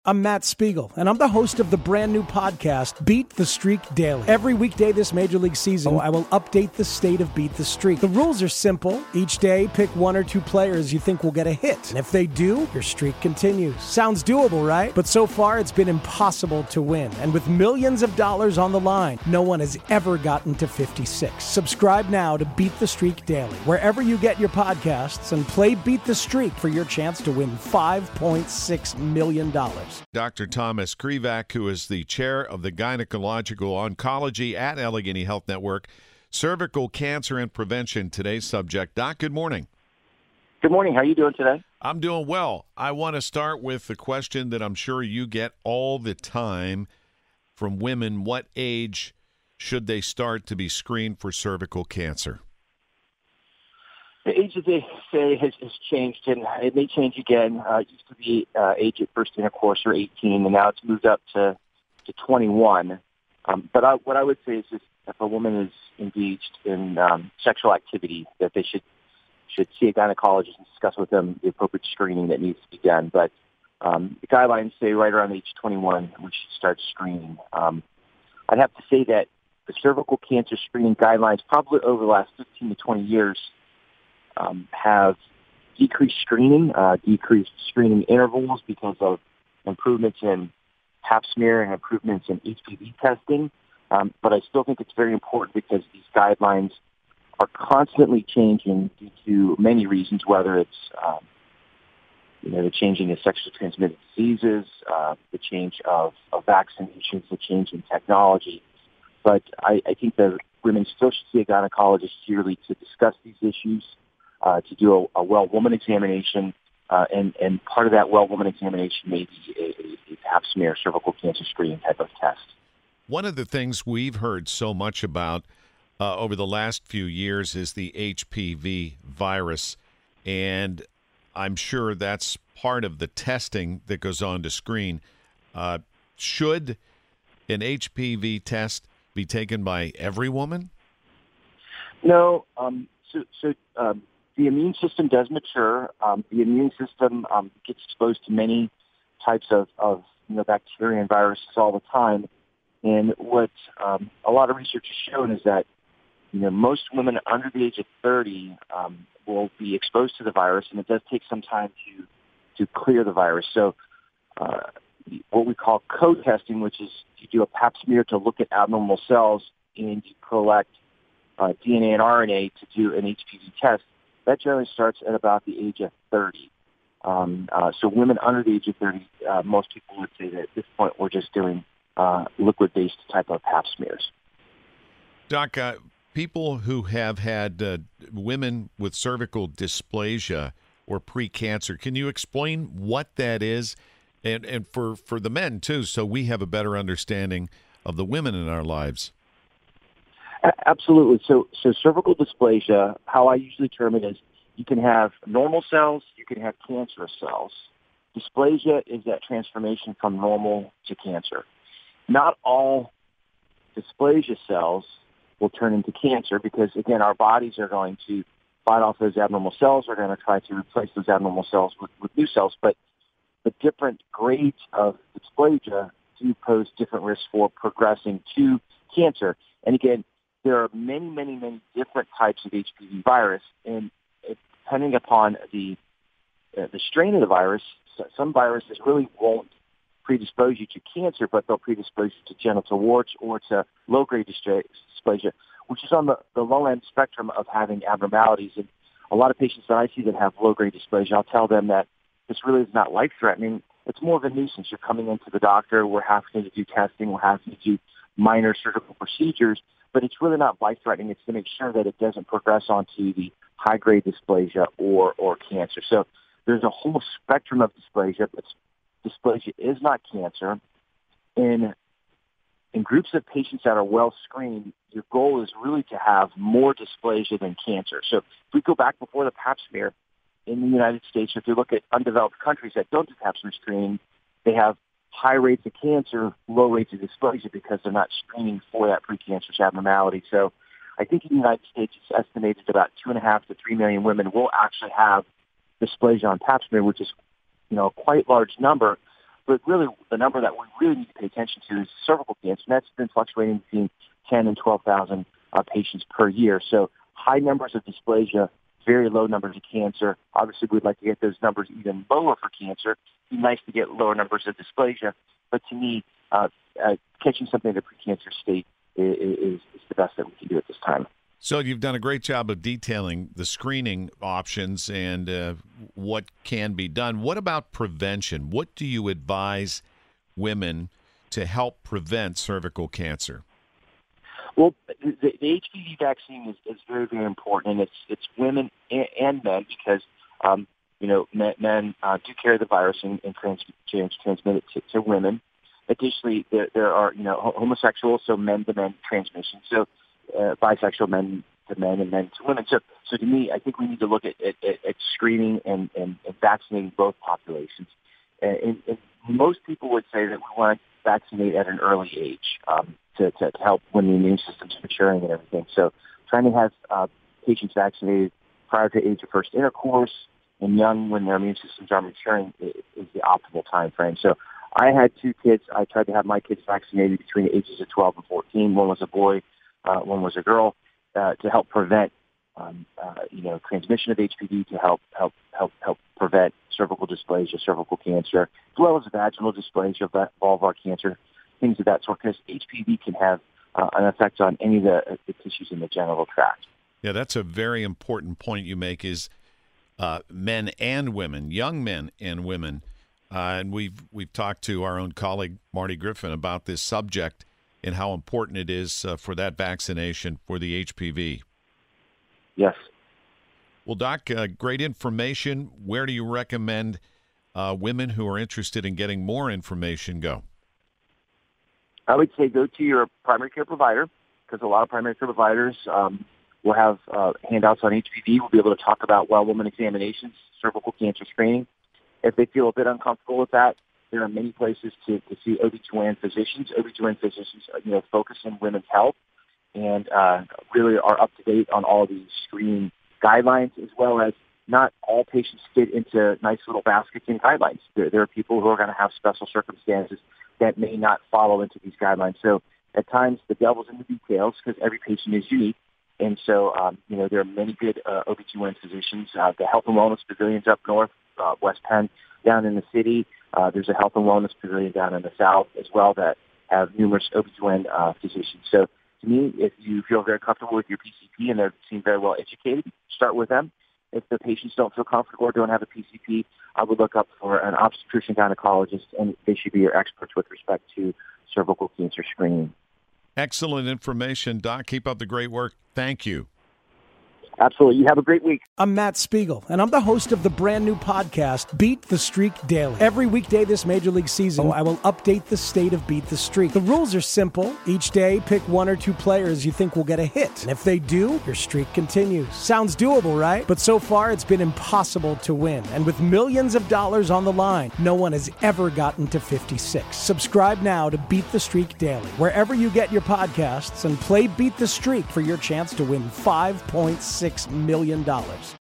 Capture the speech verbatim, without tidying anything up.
I'm Matt Spiegel, and I'm the host of the brand new podcast, Beat the Streak Daily. Every weekday this Major League season, I will update the state of Beat the Streak. The rules are simple. Each day, pick one or two players you think will get a hit. And if they do, your streak continues. Sounds doable, right? But so far, it's been impossible to win. And with millions of dollars on the line, no one has ever gotten to fifty-six. Subscribe now to Beat the Streak Daily, wherever you get your podcasts, and play Beat the Streak for your chance to win five point six million dollars. Doctor Thomas Krivak, who is the chair of the Gynecological Oncology at Allegheny Health Network, cervical cancer and prevention, today's subject. Doc, good morning. Good morning. How are you doing today? I'm doing well. I want to start with the question that I'm sure you get all the time from women. What age should they start to be screened for cervical cancer? The age that they say has, has changed, and it may change again. Uh, it used to be uh, age at first intercourse or eighteen, and now it's moved up to, to twenty-one. Um, but I, what I would say is just if a woman is engaged in um, sexual activity, that they should should see a gynecologist and discuss with them the appropriate screening that needs to be done. But um, the guidelines say right around age twenty-one, we should start screening. Um, I'd have to say that the cervical cancer screening guidelines probably over the last fifteen to twenty years Um, have decreased screening, uh, decreased screening intervals because of improvements in pap smear and improvements in H P V testing. Um, but I still think it's very important because these guidelines are constantly changing due to many reasons, whether it's um, you know the changing of sexually transmitted diseases, uh, the change of, of vaccinations, the change in technology. But I, I think that women still should see a gynecologist yearly to discuss these issues. Uh, to do a, a well woman examination, uh, and, and part of that well woman examination may be a, a, a pap smear cervical cancer screening type of test. One of the things we've heard so much about uh, over the last few years is the H P V virus, and I'm sure that's part of the testing that goes on to screen. Uh, should an H P V test be taken by every woman? No. Um, so, so um, the immune system does mature. Um, the immune system um, gets exposed to many types of, of you know, bacteria and viruses all the time. And what um, a lot of research has shown is that you know most women under the age of thirty um, will be exposed to the virus, and it does take some time to to clear the virus. So uh, what we call co-testing, which is you do a pap smear to look at abnormal cells, and you collect uh, D N A and R N A to do an H P V test. That generally starts at about the age of thirty. Um, uh, so women under the age of thirty, uh, most people would say that at this point we're just doing uh, liquid-based type of pap smears. Doc, uh, people who have had uh, women with cervical dysplasia or precancer, can you explain what that is? And, and for, for the men, too, so we have a better understanding of the women in our lives. Absolutely. So, so cervical dysplasia, how I usually term it is you can have normal cells, you can have cancerous cells. Dysplasia is that transformation from normal to cancer. Not all dysplasia cells will turn into cancer because, again, our bodies are going to fight off those abnormal cells. We're going to try to replace those abnormal cells with, with new cells. But the different grades of dysplasia do pose different risks for progressing to cancer. And, again, there are many, many, many different types of H P V virus, and it, depending upon the uh, the strain of the virus, some viruses really won't predispose you to cancer, but they'll predispose you to genital warts or to low-grade dysplasia, which is on the, the low-end spectrum of having abnormalities. And a lot of patients that I see that have low-grade dysplasia, I'll tell them that this really is not life-threatening. It's more of a nuisance. You're coming into the doctor, we're having to do testing, we're having to do minor surgical procedures, but it's really not life-threatening. It's to make sure that it doesn't progress onto the high-grade dysplasia or, or cancer. So there's a whole spectrum of dysplasia, but dysplasia is not cancer. In, in groups of patients that are well-screened, your goal is really to have more dysplasia than cancer. So if we go back before the pap smear, in the United States, if you look at undeveloped countries that don't do pap smear screening, they have high rates of cancer, low rates of dysplasia because they're not screening for that precancerous abnormality. So I think in the United States, it's estimated about two and a half to three million women will actually have dysplasia on pap smear, which is, you know, a quite large number. but really the number that we really need to pay attention to is cervical cancer, and that's been fluctuating between ten and twelve thousand uh, patients per year. So high numbers of dysplasia, very low numbers of cancer. Obviously, we'd like to get those numbers even lower for cancer. It'd be nice to get lower numbers of dysplasia, but to me, uh, uh, catching something in the precancer state is, is, is the best that we can do at this time. So you've done a great job of detailing the screening options and uh, what can be done. What about prevention? What do you advise women to help prevent cervical cancer? Well, the, the H P V vaccine is, is very, very important, and it's it's women and, and men because, um, you know, men, men uh, do carry the virus and, and trans, trans, transmit it to, to women. Additionally, there, there are, you know, homosexual, so men-to-men transmission. So Uh, bisexual men to men and men to women. So, so to me, I think we need to look at, at, at screening and, and, and vaccinating both populations. And, and, and most people would say that we want to vaccinate at an early age um, to, to help when the immune system's maturing and everything. So trying to have uh, patients vaccinated prior to age of first intercourse and young when their immune systems are maturing is, is the optimal time frame. So I had two kids. I tried to have my kids vaccinated between the ages of twelve and fourteen. One was a boy. Uh, one was a girl, uh, to help prevent, um, uh, you know, transmission of H P V, to help help help help prevent cervical dysplasia, cervical cancer, as well as vaginal dysplasia, vulvar cancer, things of that sort. Because H P V can have uh, an effect on any of the, uh, the tissues in the genital tract. Yeah, that's a very important point you make. Is uh, men and women, young men and women, uh, and we've we've talked to our own colleague Marty Griffin about this subject and how important it is uh, for that vaccination for the H P V. Yes. Well, Doc, uh, great information. Where do you recommend uh, women who are interested in getting more information go? I would say go to your primary care provider, because a lot of primary care providers um, will have uh, handouts on H P V. We'll be able to talk about well woman examinations, cervical cancer screening. If they feel a bit uncomfortable with that, there are many places to, to see O B G Y N physicians. O B G Y N physicians, you know, focus on women's health and uh, really are up to date on all these screening guidelines, as well as not all patients fit into nice little baskets and guidelines. There, there are people who are going to have special circumstances that may not follow into these guidelines. So at times the devil's in the details because every patient is unique. And so, um, you know, there are many good uh, O B G Y N physicians. Uh, the Health and Wellness Pavilions up north, uh, West Penn down in the city. Uh, there's a Health and Wellness Pavilion down in the south as well that have numerous O B G Y N uh, physicians. So to me, if you feel very comfortable with your P C P and they seem very well educated, start with them. If the patients don't feel comfortable or don't have a P C P, I would look up for an obstetrician gynecologist, and they should be your experts with respect to cervical cancer screening. Excellent information, Doc. Keep up the great work. Thank you. Absolutely. You have a great week. I'm Matt Spiegel, and I'm the host of the brand new podcast, Beat the Streak Daily. Every weekday this Major League season, I will update the state of Beat the Streak. The rules are simple. Each day, pick one or two players you think will get a hit. And if they do, your streak continues. Sounds doable, right? But so far, it's been impossible to win. And with millions of dollars on the line, no one has ever gotten to fifty-six. Subscribe now to Beat the Streak Daily, wherever you get your podcasts, and play Beat the Streak for your chance to win five point six million dollars.